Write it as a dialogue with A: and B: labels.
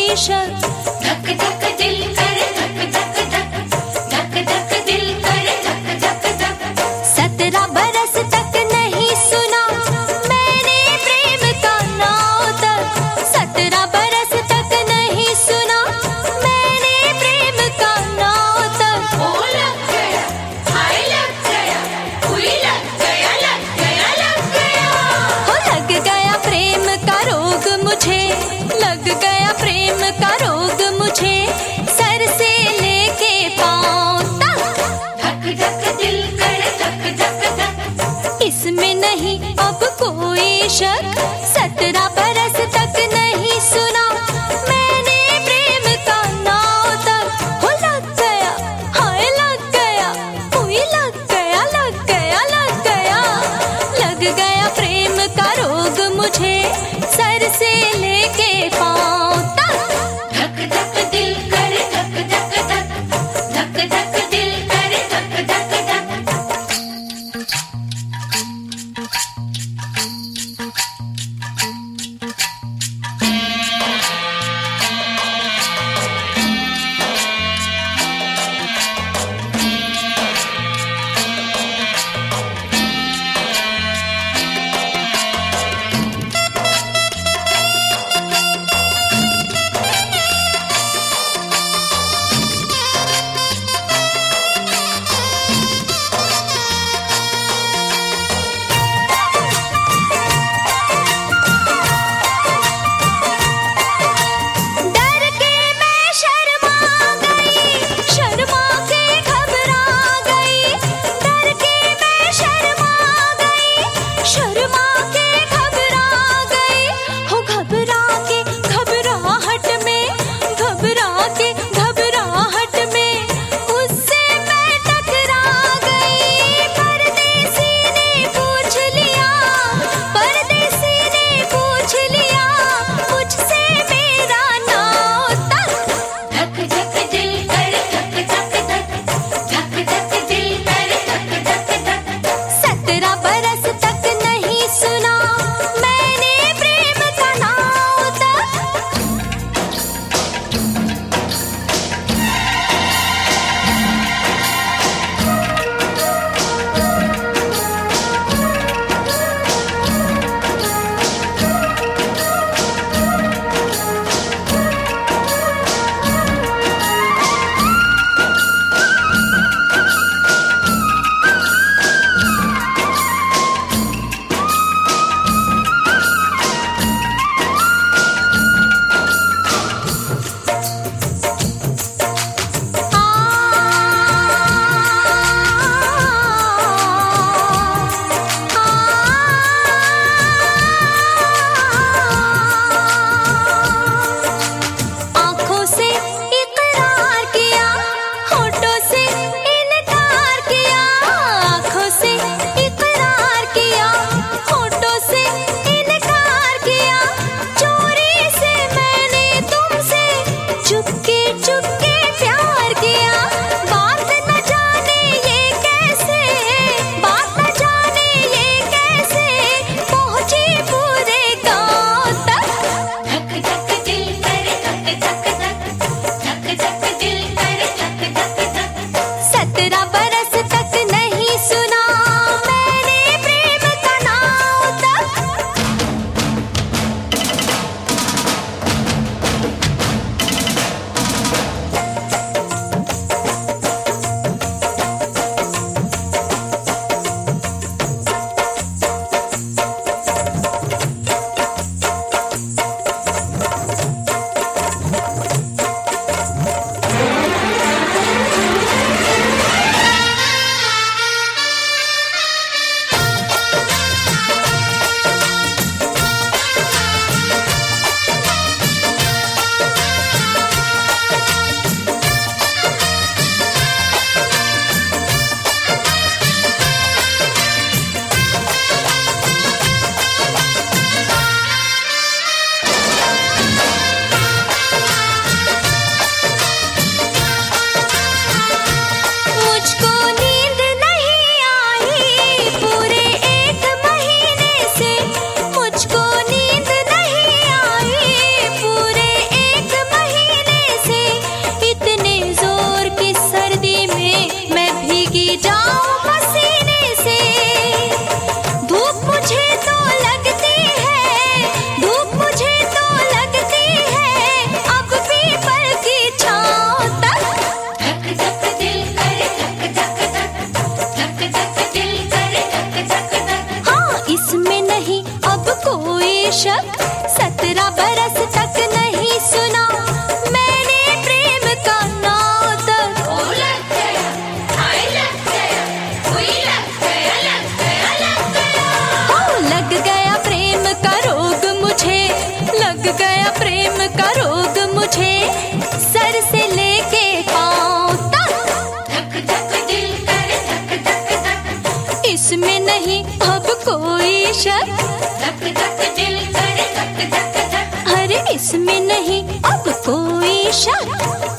A: शक। धक धक दिल करे धक धक धक, धक धक दिल करे धक धक धक। 17 बरस तक नहीं सुना मैंने प्रेम का नाम तक। 17 बरस तक नहीं सुना मैंने प्रेम का नाम तक। ओ लग गया, हाय लग गया, हुई लग गया, लग गया, लग गया। हो लग गया प्रेम का रोग मुझे, लग गया प्रेम का रोग मुझे, सर से लेके पांव तक। धक धक दिल करे धक धक धक, इसमें नहीं अब कोई शक। 17 बरस तक नहीं सुना मैंने प्रेम का नाम तक। हो लग गया, हाय लग गया, हुई लग गया, लग गया, लग गया। लग गया प्रेम का रोग मुझे, सर से लेके पांव तक। धक धक दिल करे धक धक धक, धक धक दिल करे धक धक धक। डर के मैं शर्मा गई, शर्मा के घबरा गई। डर के मैं शर्मा गई, शर्मा के घबरा गई। हो घबरा के घबराहट में, घबरा के घबराहट में, उससे मैं टकरा गई। परदेसी ने पूछ लिया, परदेसी ने पूछ लिया मुझसे मेरा नाम तक। धक धक दिल करे धक धक धक, धक धक दिल करे धक धक धक। 17 बरस तक नहीं सुना मैंने प्रेम का नाम तक। आँखों से इकरार किया, होठों से इनकार किया। आँखों से इकरार किया, होठों से इनकार किया। चोरी से मैंने तुमसे चुपके चुपके प्यार किया। बात न जाने ये कैसे, बात न जाने ये कैसे पहुंची पूरे गाँव तक। धक धक दिल करे धक धक धक, धक धक दिल करे धक धक धक। 17 बरस तक नहीं सुना मैंने प्रेम का नाम तक। इसमें नहीं अब कोई शक।
B: धक धक दिल करे धक धक धक।
A: अरे इसमें नहीं अब कोई शक।